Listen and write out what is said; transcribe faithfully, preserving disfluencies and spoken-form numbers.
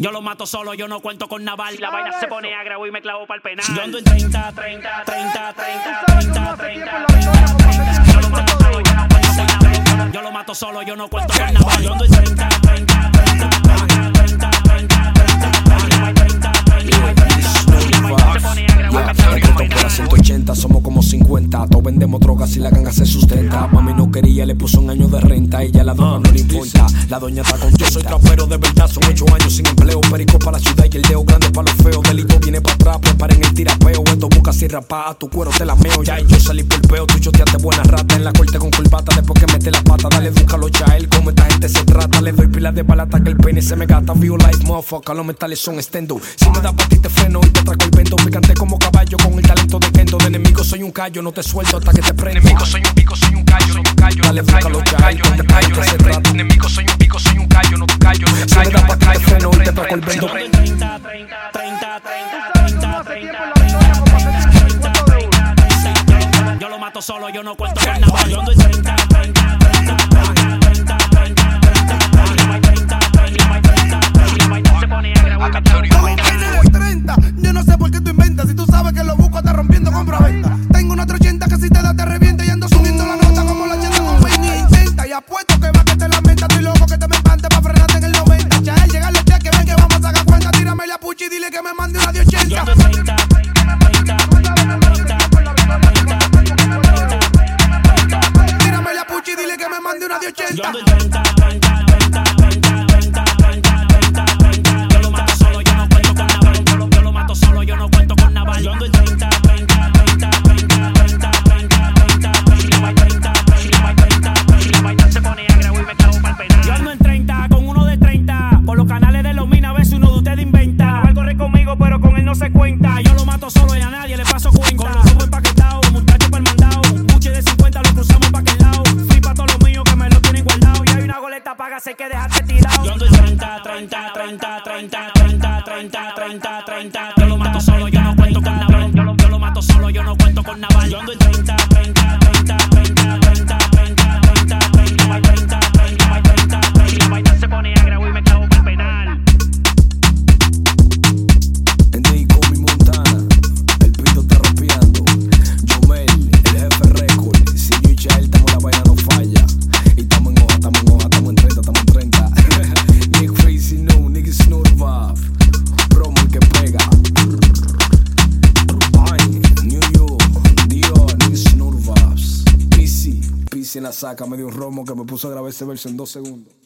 Yo lo mato solo, yo no cuento con naval. La vaina se pone agra y me clavo pa'l penal. Yo ando en treinta, treinta, treinta, treinta, treinta, treinta, treinta, treinta. Yo lo mato solo, yo no cuento con naval. Yo lo mato solo, yo no cuento con naval. Yo ando en treinta, treinta, treinta, treinta, treinta, treinta, treinta, treinta. ciento ochenta, somos como cincuenta. Todos vendemos drogas y la ganga se sustenta. Mami no quería, le puso un año de renta. Ella la droga no le importa, la doña está contenta. Yo soy trapero de verdad, son ocho años sin empleo. Perico para la ciudad y el dedo grande para los feos. Delito viene para atrás, preparen el tirapeo. Esto busca y rapa, a tu cuero te la meo. Ya y yo salí por peo, tú choteaste buena rata. En la corte con corbata, después que mete la pata. Dale, búscalo ya él, como esta gente se trata. Le doy pilas de balata que el pene se me gata. View life, motherfucker, los metales son estendo. Si me da pa' ti te freno y te traco el vento. Picante como caballo con el talento de Kendo. De enemigo soy un callo, no te suelto hasta que te prendo. Enemigo soy un pico, soy un callo, no te callo. Dale, búscalo ya él, como esta gente se trata. Enemigo soy un pico, soy un callo, no te callo. Si me da pa' ti te freno y te traco el vento. treinta, treinta, treinta, treinta, treinta, treinta, treinta, treinta. Yo lo mato solo, yo no cuento con naval. Yo ando en treinta, treinta, treinta, treinta, treinta, treinta, treinta, treinta. Se pone agra y me clavo pa'l penal. treinta, yo no sé por qué tú inventas. Si tú sabes que lo busco, estás rompiendo compra-venta. Tengo una ochenta que si te da te revienta. Y ando subiendo la nota como la ochenta con Benny. Intenta y apuesto que va que te lamenta. Estoy loco que te me espante pa' frenarte en el noventa. Ya él llega el cheque, ven que vamos a sacar cuenta. Tírame la pucha y dile que me mande una de ochenta. Yo ando en treinta, treinta, treinta, treinta. Tírame la pucha y dile que me mande una de Yo ochenta. ando en treinta, treinta, treinta, treinta, treinta, treinta, treinta, treinta. Yo lo mato solo, yo no cuento con naval. Yo lo, yo lo mato solo, yo no cuento con naval. Yo ando en treinta, treinta, treinta, treinta, treinta, treinta, treinta, treinta, treinta, treinta. Se pone agra y me clavo pa'l penal. Yo ando en treinta con uno de treinta. Por los canales de los mina, a veces uno de ustedes inventa. Él corre conmigo, pero con él no se cuenta. Yo lo mato solo y a nadie le paso cuenta. Con los ojos empaquetados, muchachos pa'l mandado. Buche de cincuenta, lo cruzamos pa' aquel lado. Fui pa' todos los míos que me lo tienen guardado. Y hay una goleta paga, sé que dejaste tirado. Yo ando en treinta, treinta, treinta, treinta, treinta, treinta, treinta, treinta. Yo lo mato solo, yo no cuento con naval. Yo lo, yo lo mato solo, yo no cuento con naval. Yo ando en treinta, treinta, treinta, treinta, treinta, treinta, treinta, treinta, treinta, treinta, treinta. Se pone agra y me clavo pa'l penal. En Dico, mi Montana, el pito está rapeando. Yomel, el jefe récord. Si yo y Chael estamos, la vaina no falla. Y estamos en hoja, estamos en hoja, estamos en treinta, estamos en treinta. Nick Crazy New, nigga Snurvav. Promo el que pega. Ay, New York, Dior, nigga Snurvavs. P C, P C en la saca, me dio un romo que me puso a grabar ese verso en dos segundos.